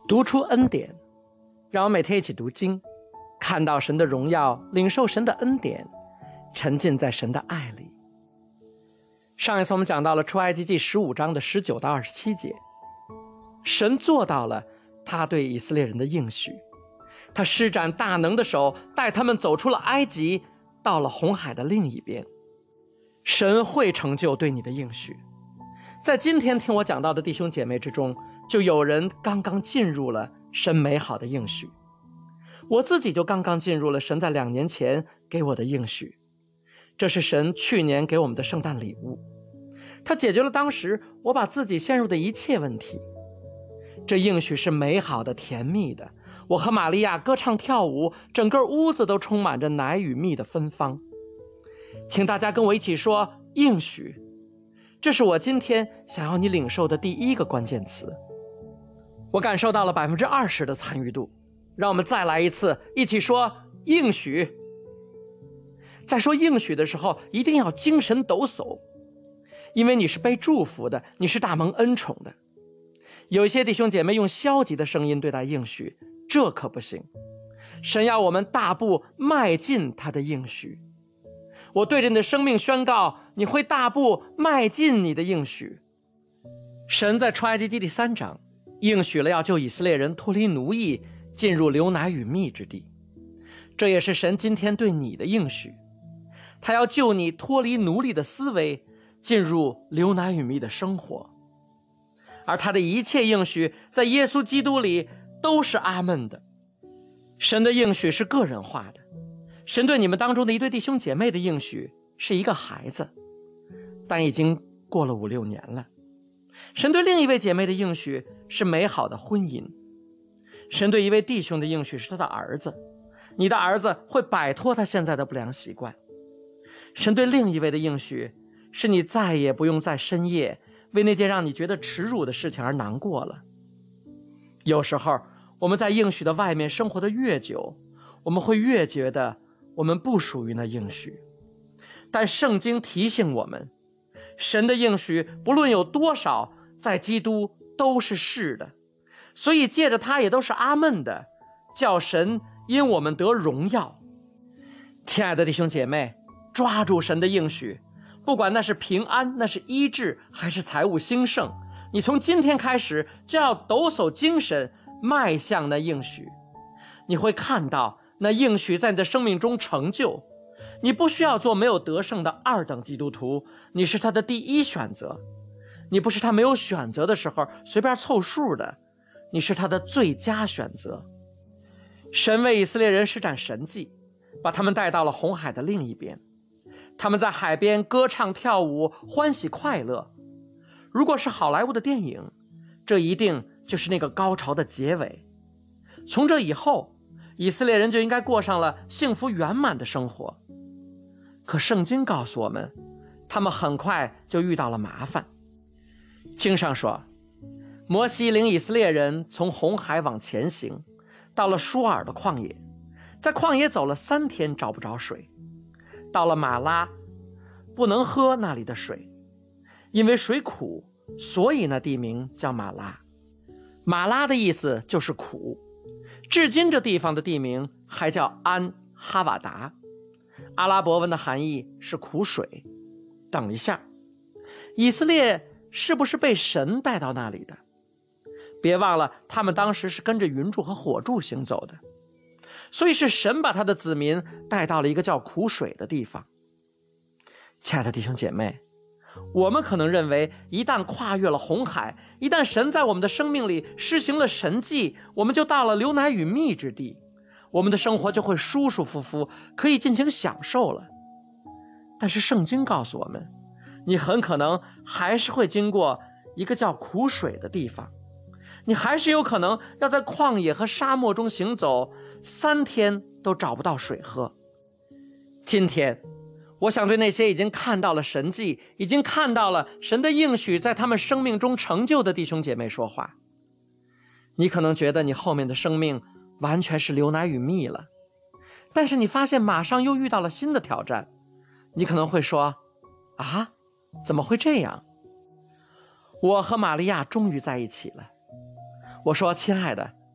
读出恩典，让我每天一起读经，看到神的荣耀，领受神的恩典，沉浸在神的爱里。上一次我们讲到了出埃及记15章的19到27节，神做到了他对以色列人的应许，他施展大能的手，带他们走出了埃及，到了红海的另一边。神会成就对你的应许。在今天听我讲到的弟兄姐妹之中，就有人刚刚进入了神美好的应许。我自己就刚刚进入了神在2年前给我的应许，这是神去年给我们的圣诞礼物，他解决了当时我把自己陷入的一切问题。这应许是美好的、甜蜜的，我和玛利亚歌唱跳舞，整个屋子都充满着奶与蜜的芬芳。请大家跟我一起说应许，这是我今天想要你领受的第一个关键词。我感受到了20%的参与度，让我们再来一次，一起说应许。在说应许的时候，一定要精神抖擞，因为你是被祝福的，你是大蒙恩宠的。有一些弟兄姐妹用消极的声音对待应许，这可不行。神要我们大步迈进他的应许。我对着你的生命宣告，你会大步迈进你的应许。神在出埃及记第3章应许了要救以色列人脱离奴役，进入流奶与蜜之地。这也是神今天对你的应许，他要救你脱离奴隶的思维，进入流奶与蜜的生活。而他的一切应许在耶稣基督里都是阿们的。神的应许是个人化的，神对你们当中的一对弟兄姐妹的应许是一个孩子，但已经过了5、6年了。神对另一位姐妹的应许是美好的婚姻。神对一位弟兄的应许是他的儿子，你的儿子会摆脱他现在的不良习惯。神对另一位的应许是你再也不用在深夜为那件让你觉得耻辱的事情而难过了。有时候我们在应许的外面生活的越久，我们会越觉得我们不属于那应许。但圣经提醒我们，神的应许不论有多少，在基督都是是的，所以借着他也都是阿们的，叫神因我们得荣耀。亲爱的弟兄姐妹，抓住神的应许，不管那是平安，那是医治，还是财务兴盛，你从今天开始就要抖擞精神，迈向那应许。你会看到那应许在你的生命中成就。你不需要做没有得胜的2等基督徒，你是他的第一选择。你不是他没有选择的时候随便凑数的，你是他的最佳选择。神为以色列人施展神迹，把他们带到了红海的另一边。他们在海边歌唱跳舞，欢喜快乐。如果是好莱坞的电影，这一定就是那个高潮的结尾。从这以后，以色列人就应该过上了幸福圆满的生活。可圣经告诉我们，他们很快就遇到了麻烦。经上说，摩西领以色列人从红海往前行，到了舒尔的旷野，在旷野走了3天，找不着水。到了马拉，不能喝那里的水，因为水苦，所以那地名叫马拉。马拉的意思就是苦，至今这地方的地名还叫安哈瓦达，阿拉伯文的含义是苦水。等一下，以色列是不是被神带到那里的？别忘了，他们当时是跟着云柱和火柱行走的，所以是神把他的子民带到了一个叫苦水的地方。亲爱的弟兄姐妹，我们可能认为一旦跨越了红海，一旦神在我们的生命里施行了神迹，我们就到了流奶与蜜之地，我们的生活就会舒舒服服，可以尽情享受了。但是圣经告诉我们，你很可能还是会经过一个叫苦水的地方，你还是有可能要在旷野和沙漠中行走，3天都找不到水喝。今天我想对那些已经看到了神迹，已经看到了神的应许在他们生命中成就的弟兄姐妹说话。你可能觉得你后面的生命完全是流奶与蜜了，但是你发现马上又遇到了新的挑战。你可能会说，啊，怎么会这样？我和玛利亚终于在一起了。我说，亲爱的，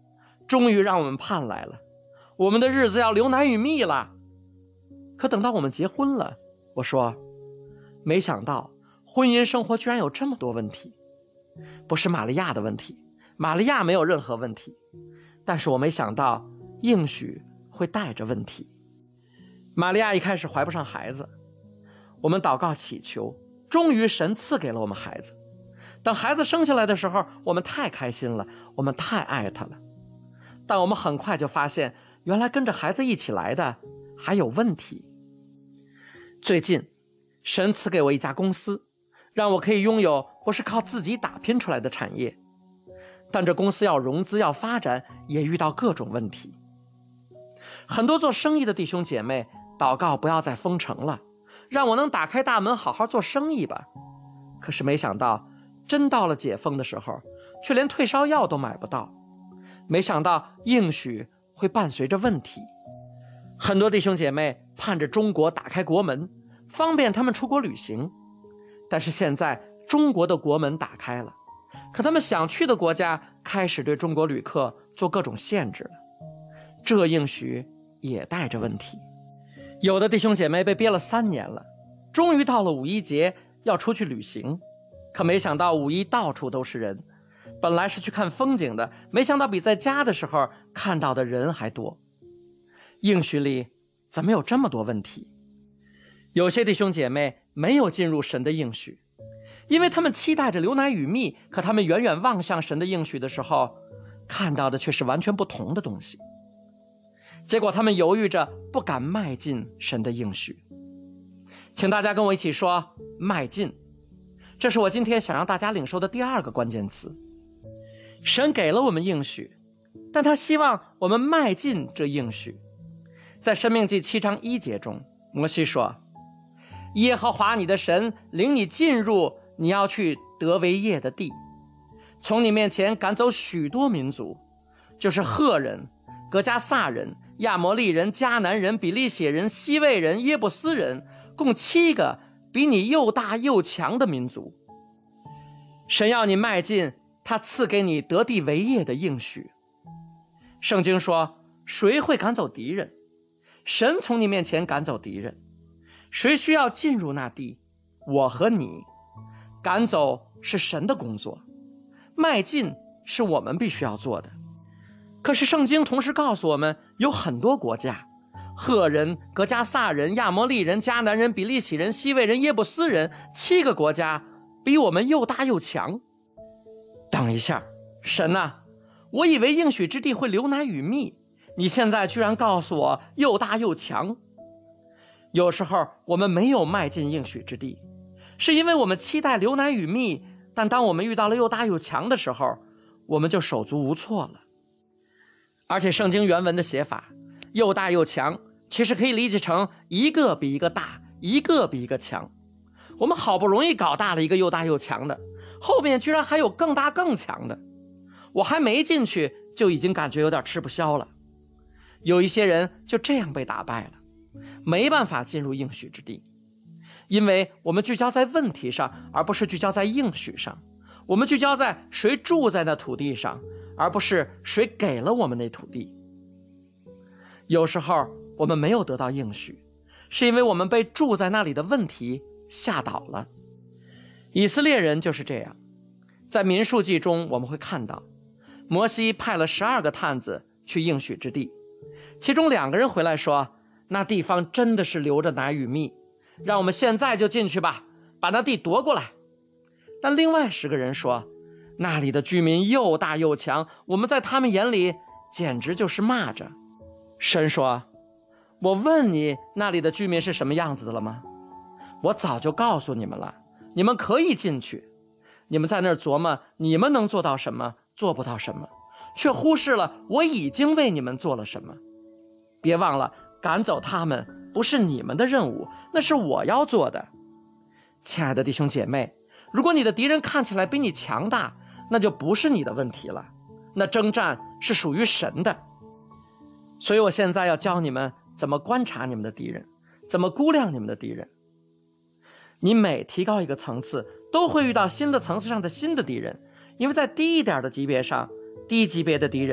终于让我们盼来了，我们的日子要流奶与蜜了。可等到我们结婚了，我说，没想到婚姻生活居然有这么多问题。不是玛利亚的问题，玛利亚没有任何问题，但是我没想到应许会带着问题。玛利亚一开始怀不上孩子，我们祷告祈求，终于神赐给了我们孩子。等孩子生下来的时候，我们太开心了，我们太爱他了。但我们很快就发现，原来跟着孩子一起来的还有问题。最近神赐给我一家公司，让我可以拥有不是靠自己打拼出来的产业，但这公司要融资要发展，也遇到各种问题。很多做生意的弟兄姐妹祷告不要再封城了，让我能打开大门好好做生意吧。可是没想到真到了解封的时候，却连退烧药都买不到。没想到应许会伴随着问题。很多弟兄姐妹盼着中国打开国门，方便他们出国旅行，但是现在中国的国门打开了，可他们想去的国家开始对中国旅客做各种限制了。这应许也带着问题。有的弟兄姐妹被憋了3年了，终于到了五一节要出去旅行，可没想到五一到处都是人，本来是去看风景的，没想到比在家的时候看到的人还多。应许里怎么有这么多问题？有些弟兄姐妹没有进入神的应许，因为他们期待着流奶与蜜，可他们远远望向神的应许的时候，看到的却是完全不同的东西。结果他们犹豫着不敢迈进神的应许。请大家跟我一起说迈进，这是我今天想让大家领受的第2个关键词。神给了我们应许，但他希望我们迈进这应许。在申命记7章1节中，摩西说，耶和华你的神领你进入你要去得为业的地，从你面前赶走许多民族，就是赫人、革迦撒人、亚摩利人、迦南人、比利血人、西魏人、耶布斯人，共7个比你又大又强的民族。神要你迈进他赐给你得地为业的应许。圣经说，谁会赶走敌人？神从你面前赶走敌人。谁需要进入那地？我和你。赶走是神的工作，迈进是我们必须要做的。可是圣经同时告诉我们，有很多国家，赫人、革迦撒人、亚摩利人、迦南人、比利洗人、西魏人、耶布斯人，7个国家比我们又大又强。等一下，神啊，我以为应许之地会流奶与蜜，你现在居然告诉我又大又强。有时候我们没有迈进应许之地，是因为我们期待流奶与蜜，但当我们遇到了又大又强的时候，我们就手足无措了。而且圣经原文的写法，又大又强，其实可以理解成一个比一个大，一个比一个强。我们好不容易搞大了一个又大又强的，后面居然还有更大更强的，我还没进去就已经感觉有点吃不消了。有一些人就这样被打败了，没办法进入应许之地，因为我们聚焦在问题上，而不是聚焦在应许上。我们聚焦在谁住在那土地上，而不是谁给了我们那土地。有时候我们没有得到应许，是因为我们被住在那里的问题吓倒了。以色列人就是这样。在民数记中我们会看到，摩西派了12个探子去应许之地，其中2个人回来说，那地方真的是流着奶与蜜，让我们现在就进去吧，把那地夺过来。但另外10个人说，那里的居民又大又强，我们在他们眼里简直就是蚂蚱。神说，我问你那里的居民是什么样子的了吗？我早就告诉你们了，你们可以进去。你们在那儿琢磨你们能做到什么，做不到什么，却忽视了我已经为你们做了什么。别忘了，赶走他们不是你们的任务，那是我要做的。亲爱的弟兄姐妹，如果你的敌人看起来比你强大，那就不是你的问题了，那征战是属于神的。所以我现在要教你们怎么观察你们的敌人，怎么估量你们的敌人。你每提高一个层次，都会遇到新的层次上的新的敌人，因为在低一点的级别上，低级别的敌人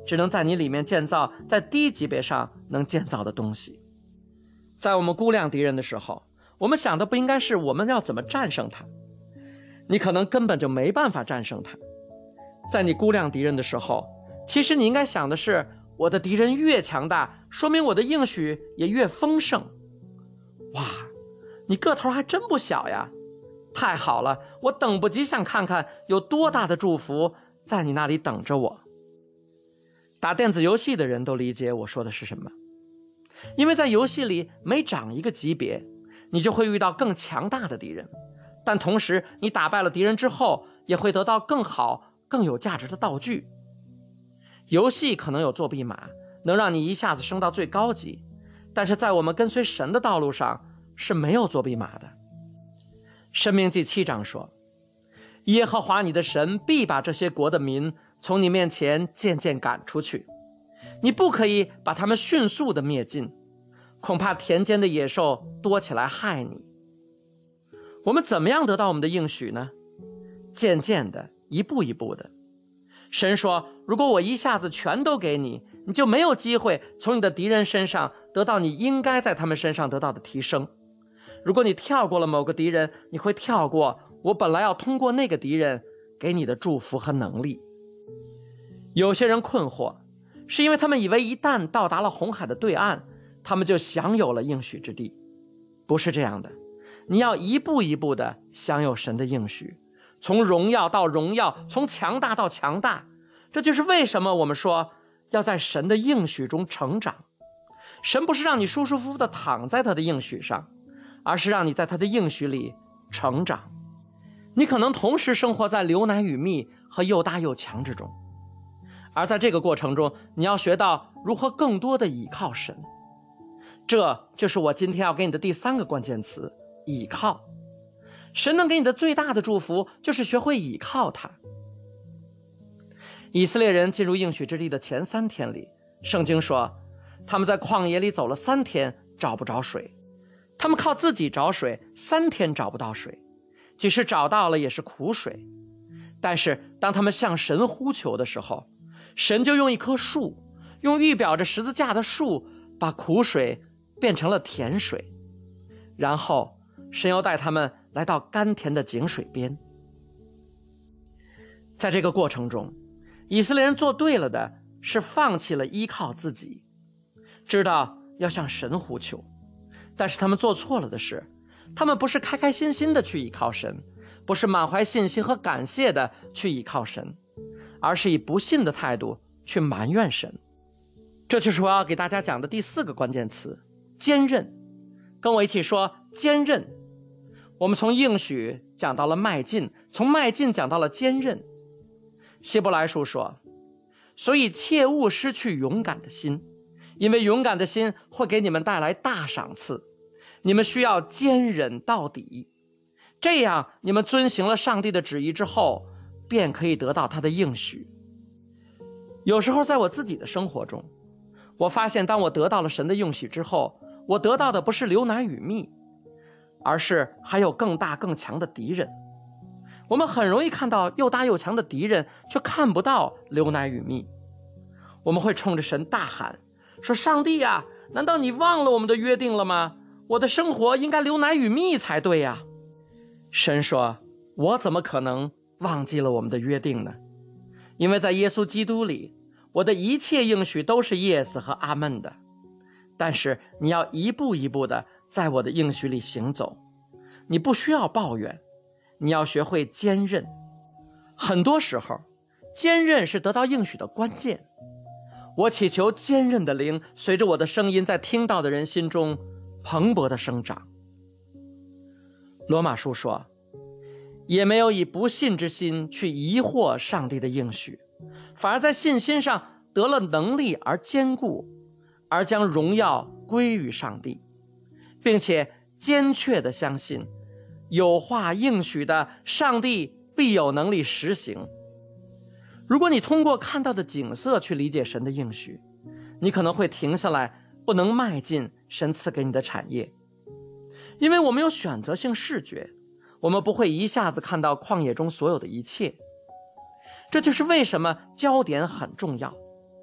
只能在你里面建造在低级别上能建造的东西。在我们估量敌人的时候，我们想的不应该是我们要怎么战胜他，你可能根本就没办法战胜他。在你估量敌人的时候，其实你应该想的是，我的敌人越强大，说明我的应许也越丰盛。哇，你个头还真不小呀，太好了，我等不及想看看有多大的祝福在你那里等着我。打电子游戏的人都理解我说的是什么，因为在游戏里每涨一个级别，你就会遇到更强大的敌人，但同时你打败了敌人之后，也会得到更好更有价值的道具。游戏可能有作弊码，能让你一下子升到最高级，但是在我们跟随神的道路上是没有作弊码的。申命记7章说，耶和华你的神必把这些国的民从你面前渐渐赶出去，你不可以把他们迅速的灭尽，恐怕田间的野兽多起来害你。我们怎么样得到我们的应许呢？渐渐的，一步一步的。神说，如果我一下子全都给你，你就没有机会从你的敌人身上得到你应该在他们身上得到的提升。如果你跳过了某个敌人，你会跳过我本来要通过那个敌人给你的祝福和能力。有些人困惑，是因为他们以为一旦到达了红海的对岸，他们就享有了应许之地。不是这样的，你要一步一步的享有神的应许，从荣耀到荣耀，从强大到强大。这就是为什么我们说要在神的应许中成长。神不是让你舒舒服服的躺在他的应许上，而是让你在他的应许里成长。你可能同时生活在流奶与蜜和又大又强之中，而在这个过程中，你要学到如何更多的倚靠神。这就是我今天要给你的第3个关键词，倚靠。神能给你的最大的祝福就是学会倚靠他。以色列人进入应许之地的前3天里，圣经说他们在旷野里走了3天找不着水，他们靠自己找水3天找不到水，即使找到了也是苦水。但是当他们向神呼求的时候，神就用一棵树，用预表着十字架的树，把苦水变成了甜水。然后神又带他们来到甘甜的井水边。在这个过程中，以色列人做对了的是放弃了依靠自己，知道要向神呼求。但是他们做错了的是，他们不是开开心心的去依靠神，不是满怀信心和感谢的去依靠神，而是以不信的态度去埋怨神。这就是我要给大家讲的第4个关键词，坚韧。跟我一起说，坚韧。我们从应许讲到了迈进，从迈进讲到了坚韧。希伯来书说，所以切勿失去勇敢的心，因为勇敢的心会给你们带来大赏赐。你们需要坚忍到底，这样你们遵行了上帝的旨意之后，便可以得到他的应许。有时候在我自己的生活中，我发现当我得到了神的应许之后，我得到的不是流奶与蜜，而是还有更大更强的敌人。我们很容易看到又大又强的敌人，却看不到流奶与蜜。我们会冲着神大喊，说上帝呀，难道你忘了我们的约定了吗？我的生活应该流奶与蜜才对呀。神说，我怎么可能忘记了我们的约定呢？因为在耶稣基督里，我的一切应许都是 yes 和阿们的。但是你要一步一步的在我的应许里行走，你不需要抱怨，你要学会坚韧。很多时候，坚韧是得到应许的关键。我祈求坚韧的灵随着我的声音在听到的人心中蓬勃的生长。罗马书说，也没有以不信之心去疑惑上帝的应许，反而在信心上得了能力而坚固，而将荣耀归于上帝，并且坚确地相信有话应许的上帝必有能力实行。如果你通过看到的景色去理解神的应许，你可能会停下来，不能迈进神赐给你的产业。因为我们有选择性视觉，我们不会一下子看到旷野中所有的一切。这就是为什么焦点很重要。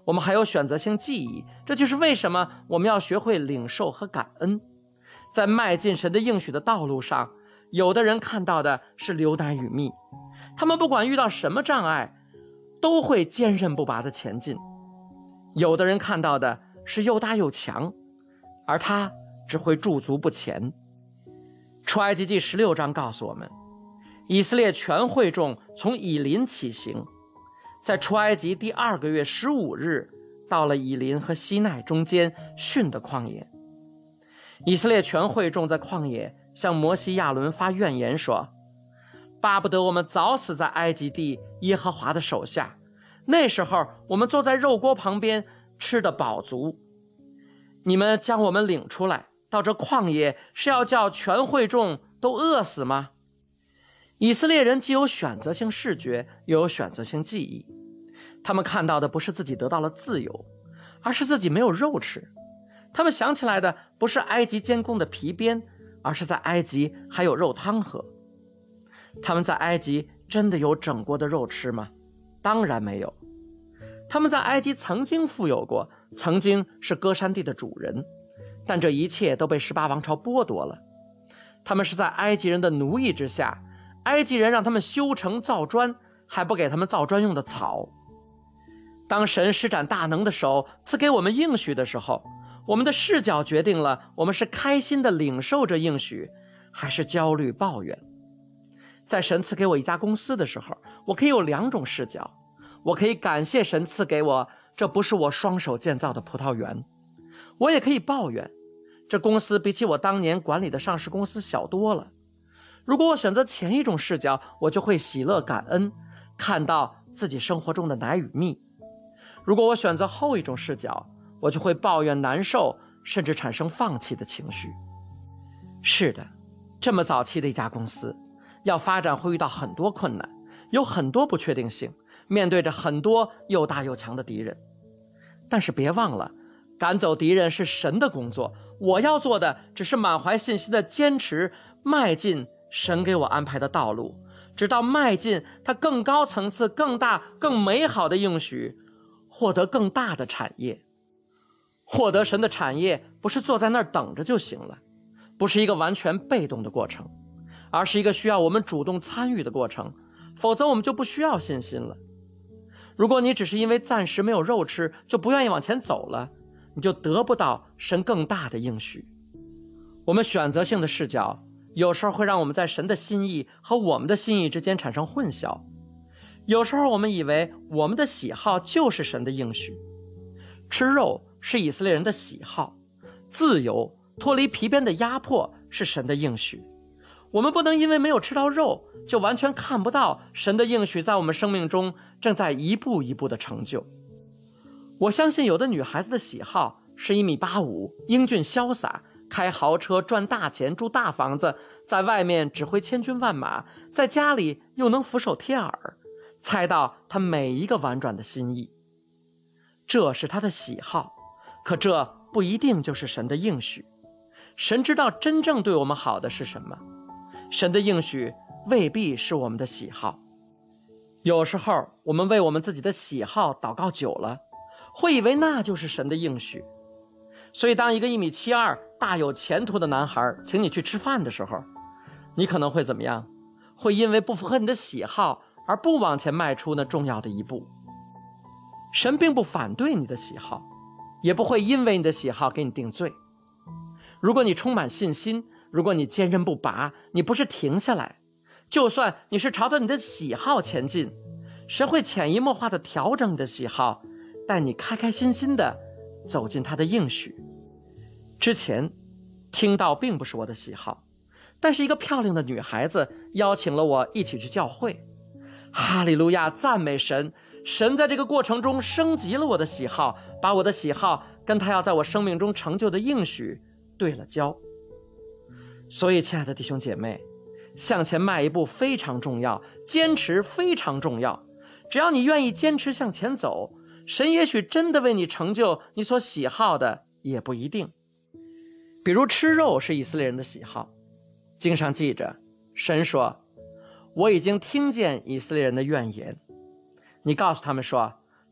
我们还有选择性记忆，这就是为什么我们要学会领受和感恩。在迈进神的应许的道路上，有的人看到的是流奶与蜜，他们不管遇到什么障碍，都会坚韧不拔地前进。有的人看到的是又大又强，而他只会驻足不前。出埃及记16章告诉我们，以色列全会众从以琳起行，在出埃及第2个月15日，到了以琳和西奈中间逊的旷野。以色列全会众在旷野向摩西亚伦发怨言说，巴不得我们早死在埃及地耶和华的手下，那时候我们坐在肉锅旁边吃得饱足。你们将我们领出来到这旷野，是要叫全会众都饿死吗？以色列人既有选择性视觉，又有选择性记忆。他们看到的不是自己得到了自由，而是自己没有肉吃。他们想起来的不是埃及监工的皮鞭，而是在埃及还有肉汤喝。他们在埃及真的有整锅的肉吃吗？当然没有。他们在埃及曾经富有过，曾经是歌珊地的主人，但这一切都被18王朝剥夺了。他们是在埃及人的奴役之下，埃及人让他们修城造砖，还不给他们造砖用的草。当神施展大能的手赐给我们应许的时候，我们的视角决定了我们是开心的领受着应许，还是焦虑抱怨。在神赐给我一家公司的时候，我可以有2种视角。我可以感谢神赐给我这不是我双手建造的葡萄园，我也可以抱怨这公司比起我当年管理的上市公司小多了。如果我选择前一种视角，我就会喜乐感恩，看到自己生活中的奶与蜜。如果我选择后一种视角，我就会抱怨难受，甚至产生放弃的情绪。是的，这么早期的一家公司要发展会遇到很多困难，有很多不确定性，面对着很多又大又强的敌人。但是别忘了，赶走敌人是神的工作，我要做的只是满怀信心的坚持迈进神给我安排的道路，直到迈进他更高层次、更大、更美好的应许，获得更大的产业。获得神的产业不是坐在那儿等着就行了，不是一个完全被动的过程，而是一个需要我们主动参与的过程，否则我们就不需要信心了。如果你只是因为暂时没有肉吃就不愿意往前走了，你就得不到神更大的应许。我们选择性的视角有时候会让我们在神的心意和我们的心意之间产生混淆。有时候我们以为我们的喜好就是神的应许。吃肉是以色列人的喜好，自由脱离皮鞭的压迫是神的应许。我们不能因为没有吃到肉就完全看不到神的应许在我们生命中正在一步一步的成就。我相信有的女孩子的喜好是1.85米，英俊潇洒，开豪车，赚大钱，住大房子，在外面指挥千军万马，在家里又能俯首贴耳，猜到她每一个婉转的心意。这是她的喜好，可这不一定就是神的应许。神知道真正对我们好的是什么，神的应许未必是我们的喜好。有时候我们为我们自己的喜好祷告久了，会以为那就是神的应许。所以当一个1.72米大有前途的男孩请你去吃饭的时候，你可能会怎么样？会因为不符合你的喜好而不往前迈出那重要的一步。神并不反对你的喜好，也不会因为你的喜好给你定罪。如果你充满信心，如果你坚韧不拔，你不是停下来，就算你是朝着你的喜好前进，神会潜移默化地调整你的喜好，带你开开心心地走进他的应许。之前听到并不是我的喜好，但是一个漂亮的女孩子邀请了我一起去教会。哈利路亚，赞美神！神在这个过程中升级了我的喜好，把我的喜好跟他要在我生命中成就的应许对了焦。所以亲爱的弟兄姐妹，向前迈一步非常重要，坚持非常重要。只要你愿意坚持向前走，神也许真的为你成就你所喜好的，也不一定。比如吃肉是以色列人的喜好，经上记着，神说，我已经听见以色列人的怨言。你告诉他们说，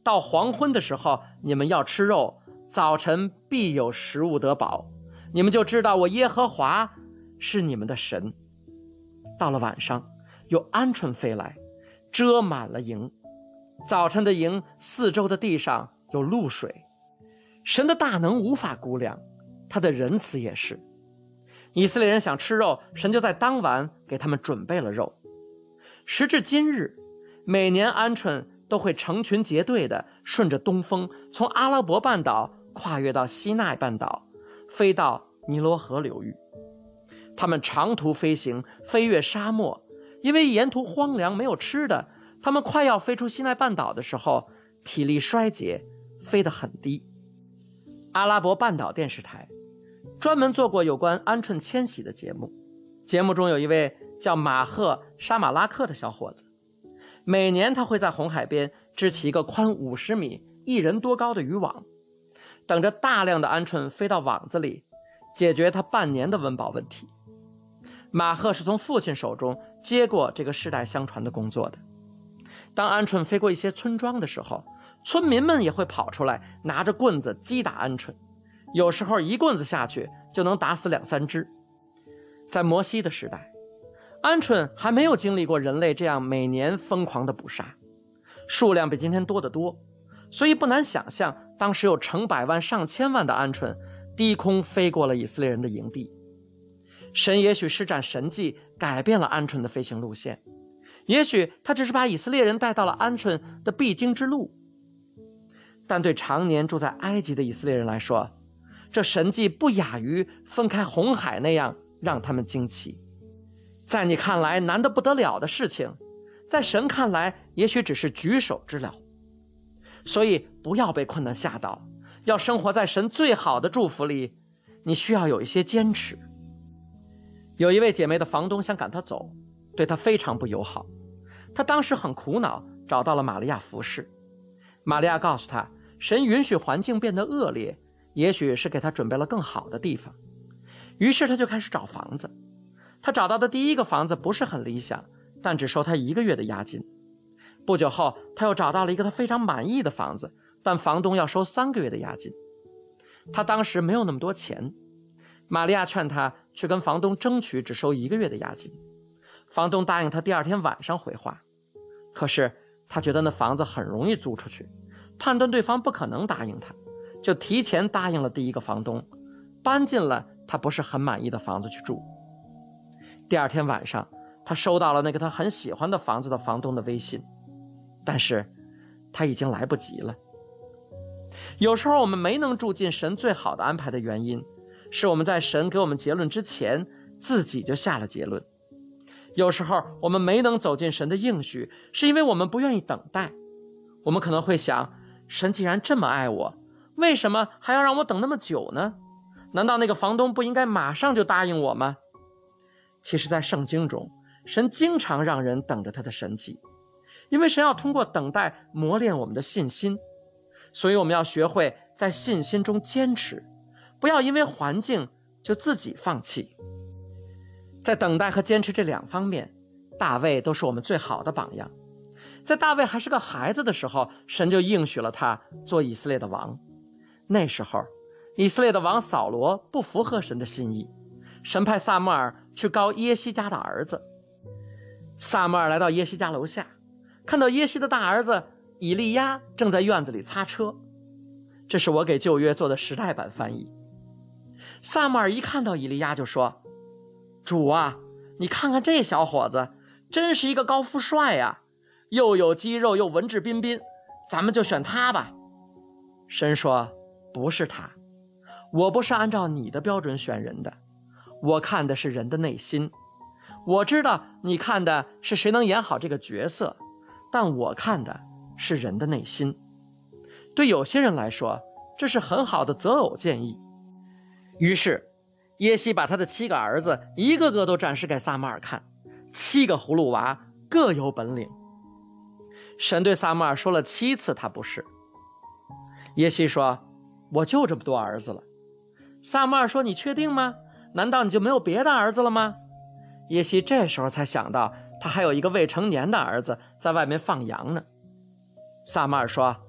到黄昏的时候，你们要吃肉，早晨必有食物得饱，你们就知道我耶和华是你们的神。到了晚上，有鹌鹑飞来，遮满了营。早晨的营四周的地上有露水。神的大能无法估量，他的仁慈也是。以色列人想吃肉，神就在当晚给他们准备了肉。时至今日，每年鹌鹑都会成群结队的顺着东风，从阿拉伯半岛跨越到西奈半岛，飞到尼罗河流域。他们长途飞行，飞越沙漠，因为沿途荒凉没有吃的，他们快要飞出西奈半岛的时候，体力衰竭，飞得很低。阿拉伯半岛电视台专门做过有关鹌鹑迁徙的节目，节目中有一位叫马赫沙马拉克的小伙子，每年他会在红海边支起一个宽50米、1人多高的渔网，等着大量的鹌鹑飞到网子里，解决他半年的温饱问题。马赫是从父亲手中接过这个世代相传的工作的。当鹌鹑飞过一些村庄的时候，村民们也会跑出来，拿着棍子击打鹌鹑，有时候一棍子下去就能打死2、3只。在摩西的时代，鹌鹑还没有经历过人类这样每年疯狂的捕杀，数量比今天多得多，所以不难想象，当时有成百万、上千万的鹌鹑低空飞过了以色列人的营地。神也许施展神迹，改变了鹌鹑的飞行路线，也许他只是把以色列人带到了鹌鹑的必经之路。但对常年住在埃及的以色列人来说，这神迹不亚于分开红海那样让他们惊奇。在你看来难得不得了的事情，在神看来也许只是举手之劳。所以不要被困难吓倒，要生活在神最好的祝福里，你需要有一些坚持。有一位姐妹的房东想赶她走，对她非常不友好。她当时很苦恼，找到了玛利亚服侍。玛利亚告诉她，神允许环境变得恶劣，也许是给她准备了更好的地方。于是她就开始找房子。她找到的第一个房子不是很理想，但只收她1个月的押金。不久后，她又找到了一个她非常满意的房子，但房东要收3个月的押金。她当时没有那么多钱，玛利亚劝她去跟房东争取只收1个月的押金。房东答应她第2天晚上回话，可是她觉得那房子很容易租出去，判断对方不可能答应她，就提前答应了第一个房东，搬进了她不是很满意的房子去住。第2天晚上，她收到了那个她很喜欢的房子的房东的微信，但是她已经来不及了。有时候我们没能住进神最好的安排的原因，是我们在神给我们结论之前自己就下了结论。有时候我们没能走进神的应许，是因为我们不愿意等待。我们可能会想，神既然这么爱我，为什么还要让我等那么久呢？难道那个房东不应该马上就答应我吗？其实在圣经中，神经常让人等着他的神迹，因为神要通过等待磨练我们的信心。所以我们要学会在信心中坚持，不要因为环境就自己放弃。在等待和坚持这2方面，大卫都是我们最好的榜样。在大卫还是个孩子的时候，神就应许了他做以色列的王。那时候以色列的王扫罗不符合神的心意，神派撒母耳去膏耶西家的儿子。撒母耳来到耶西家楼下，看到耶西的大儿子以利亚正在院子里擦车。这是我给旧约做的时代版翻译。撒母耳一看到以利亚就说，主啊，你看看这小伙子，真是一个高富帅啊，又有肌肉又文质彬彬，咱们就选他吧。神说，不是他，我不是按照你的标准选人的，我看的是人的内心。我知道你看的是谁能演好这个角色，但我看的是人的内心。对有些人来说，这是很好的择偶建议。于是耶西把他的7个儿子一个个都展示给撒母耳看，7个葫芦娃各有本领。神对撒母耳说了7次他不是。耶西说，我就这么多儿子了。撒母耳说，你确定吗？难道你就没有别的儿子了吗？耶西这时候才想到他还有一个未成年的儿子在外面放羊呢。撒母耳说，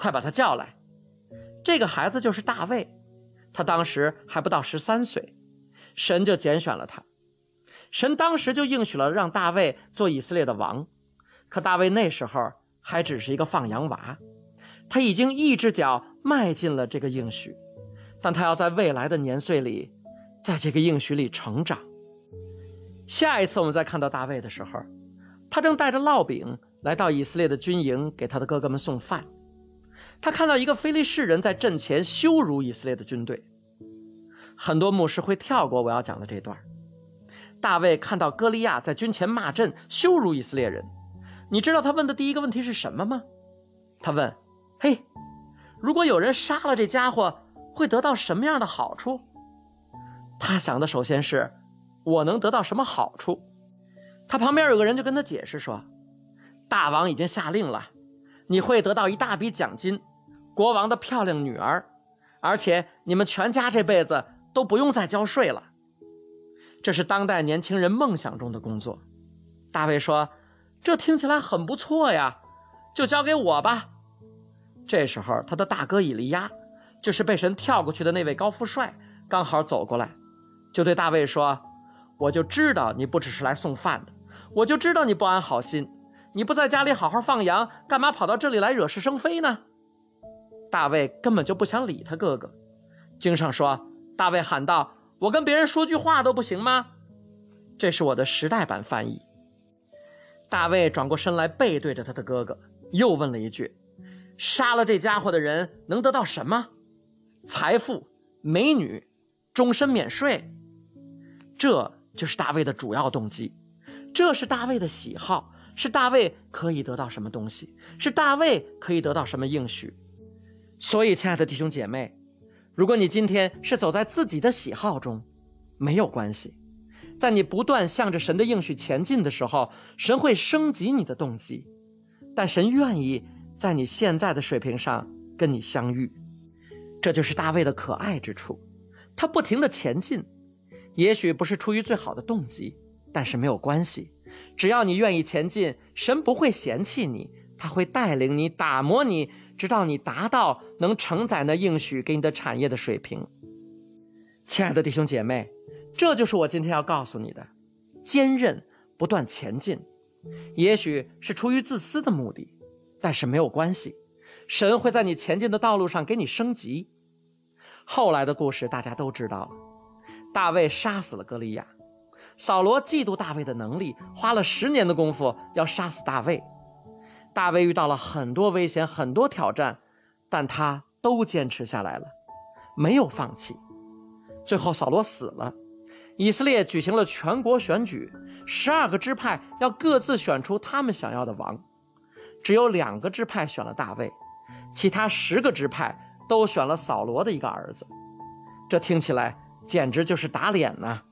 快把他叫来。这个孩子就是大卫，他当时还不到13岁，神就拣选了他。神当时就应许了让大卫做以色列的王，可大卫那时候还只是一个放羊娃，他已经一只脚迈进了这个应许，但他要在未来的年岁里，在这个应许里成长。下一次我们再看到大卫的时候，他正带着烙饼来到以色列的军营，给他的哥哥们送饭。他看到一个非利士人在阵前羞辱以色列的军队。很多牧师会跳过我要讲的这段。大卫看到歌利亚在军前骂阵，羞辱以色列人。你知道他问的第一个问题是什么吗？他问：嘿，如果有人杀了这家伙，会得到什么样的好处？他想的首先是，我能得到什么好处？他旁边有个人就跟他解释说，大王已经下令了，你会得到一大笔奖金，国王的漂亮女儿，而且你们全家这辈子都不用再交税了。这是当代年轻人梦想中的工作。大卫说，这听起来很不错呀，就交给我吧。这时候他的大哥以利亚，就是被神跳过去的那位高富帅，刚好走过来，就对大卫说，我就知道你不只是来送饭的，我就知道你不安好心，你不在家里好好放羊，干嘛跑到这里来惹是生非呢？大卫根本就不想理他哥哥。经上说，大卫喊道，我跟别人说句话都不行吗？这是我的时代版翻译。大卫转过身来，背对着他的哥哥，又问了一句，杀了这家伙的人能得到什么？财富、美女、终身免税。这就是大卫的主要动机，这是大卫的喜好，是大卫可以得到什么东西，是大卫可以得到什么应许。所以亲爱的弟兄姐妹，如果你今天是走在自己的喜好中，没有关系，在你不断向着神的应许前进的时候，神会升级你的动机，但神愿意在你现在的水平上跟你相遇。这就是大卫的可爱之处，他不停地前进，也许不是出于最好的动机，但是没有关系，只要你愿意前进，神不会嫌弃你，他会带领你，打磨你，直到你达到能承载那应许给你的产业的水平。亲爱的弟兄姐妹，这就是我今天要告诉你的，坚韧不断前进，也许是出于自私的目的，但是没有关系，神会在你前进的道路上给你升级。后来的故事大家都知道了，大卫杀死了歌利亚，扫罗嫉妒大卫的能力，花了10年的功夫要杀死大卫。大卫遇到了很多危险，很多挑战，但他都坚持下来了，没有放弃。最后扫罗死了，以色列举行了全国选举，12个支派要各自选出他们想要的王，只有2个支派选了大卫，其他10个支派都选了扫罗的一个儿子。这听起来简直就是打脸呐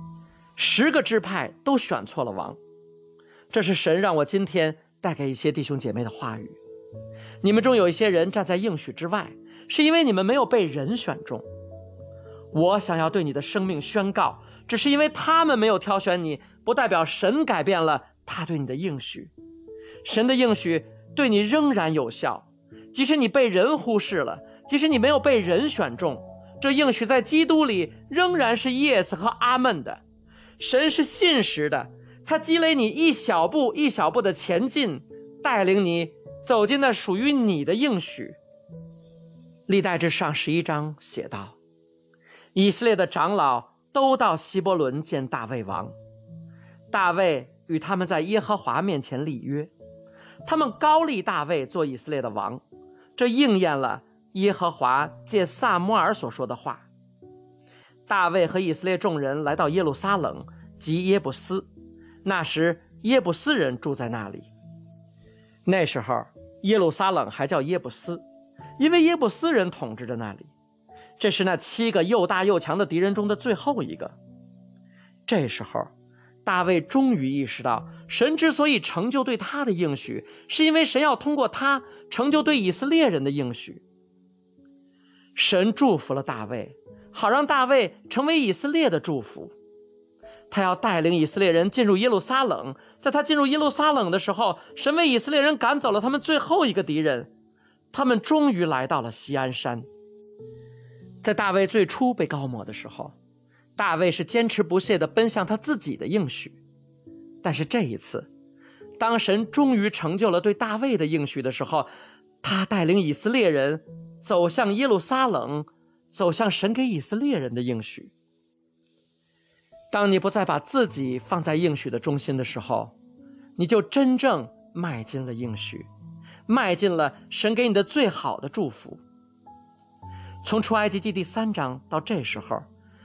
！10个支派都选错了王，这是神让我今天带给一些弟兄姐妹的话语。你们中有一些人站在应许之外，是因为你们没有被人选中。我想要对你的生命宣告，只是因为他们没有挑选你，不代表神改变了他对你的应许。神的应许对你仍然有效，即使你被人忽视了，即使你没有被人选中，这应许在基督里仍然是 yes 和阿们的。神是信实的，他积累你一小步一小步的前进，带领你走进那属于你的应许。历代志上11章写道，以色列的长老都到希伯伦见大卫王，大卫与他们在耶和华面前立约，他们高立大卫做以色列的王，这应验了耶和华借撒母耳所说的话。大卫和以色列众人来到耶路撒冷及耶布斯，那时耶布斯人住在那里。那时候耶路撒冷还叫耶布斯，因为耶布斯人统治着那里。这是那7个又大又强的敌人中的最后一个。这时候大卫终于意识到，神之所以成就对他的应许，是因为神要通过他成就对以色列人的应许。神祝福了大卫，好让大卫成为以色列的祝福。他要带领以色列人进入耶路撒冷，在他进入耶路撒冷的时候，神为以色列人赶走了他们最后一个敌人， 他们终于来到了锡安山。在大卫最初被膏抹的时候，大卫是坚持不懈地奔向他自己的应许。但是这一次，当神终于成就了对大卫的应许的时候，他带领以色列人走向耶路撒冷，走向神给以色列人的应许。当你不再把自己放在应许的中心的时候，你就真正迈进了应许，迈进了神给你的最好的祝福。从出埃及记第3章到这时候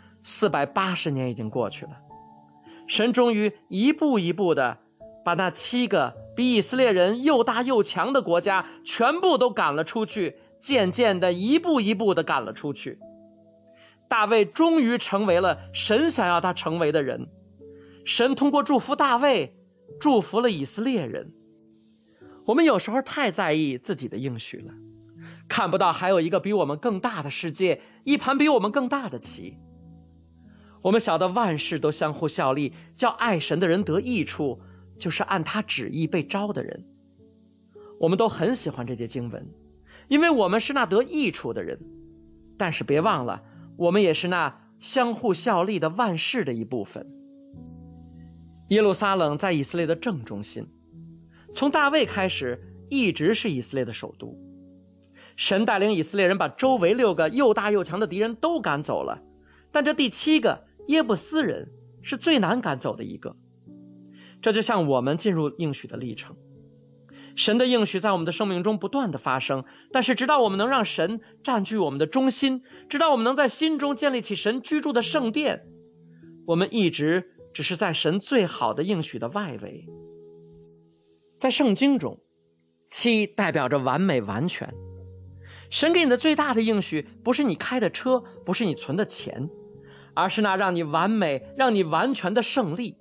，480年已经过去了。神终于一步一步的把那7个比以色列人又大又强的国家全部都赶了出去，渐渐的一步一步的赶了出去。大卫终于成为了神想要他成为的人。神通过祝福大卫，祝福了以色列人。我们有时候太在意自己的应许了，看不到还有一个比我们更大的世界，一盘比我们更大的棋。我们晓得万事都相互效力，叫爱神的人得益处，就是按他旨意被招的人。我们都很喜欢这节经文，因为我们是那得益处的人。但是别忘了，我们也是那相互效力的万事的一部分。耶路撒冷在以色列的正中心，从大卫开始一直是以色列的首都。神带领以色列人把周围6个又大又强的敌人都赶走了，但这第7个耶布斯人是最难赶走的一个。这就像我们进入应许的历程，神的应许在我们的生命中不断的发生，但是直到我们能让神占据我们的中心，直到我们能在心中建立起神居住的圣殿，我们一直只是在神最好的应许的外围。在圣经中，7代表着完美完全。神给你的最大的应许，不是你开的车，不是你存的钱，而是那让你完美、让你完全的胜利。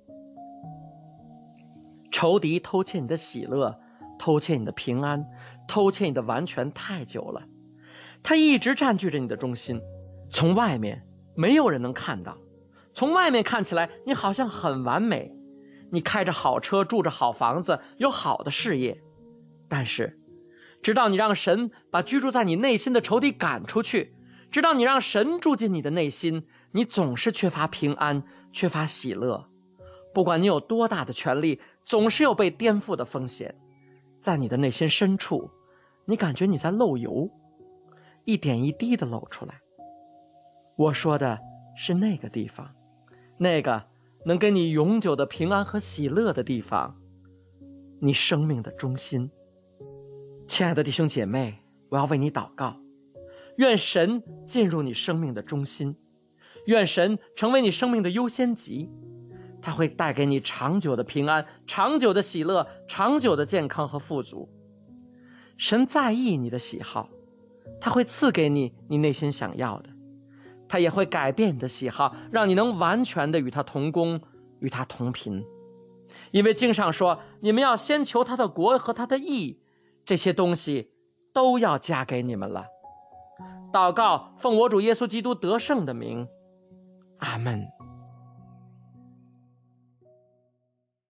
仇敌偷窃你的喜乐，偷窃你的平安，偷窃你的完全太久了。他一直占据着你的中心，从外面没有人能看到，从外面看起来你好像很完美，你开着好车，住着好房子，有好的事业。但是直到你让神把居住在你内心的仇敌赶出去，直到你让神住进你的内心，你总是缺乏平安，缺乏喜乐。不管你有多大的权利，总是有被颠覆的风险。在你的内心深处，你感觉你在漏油，一点一滴的漏出来。我说的是那个地方，那个能给你永久的平安和喜乐的地方，你生命的中心。亲爱的弟兄姐妹，我要为你祷告，愿神进入你生命的中心，愿神成为你生命的优先级，他会带给你长久的平安，长久的喜乐，长久的健康和富足。神在意你的喜好，他会赐给你你内心想要的，他也会改变你的喜好，让你能完全的与他同工，与他同频。因为经上说，你们要先求他的国和他的义，这些东西都要加给你们了。祷告，奉我主耶稣基督得胜的名，阿们。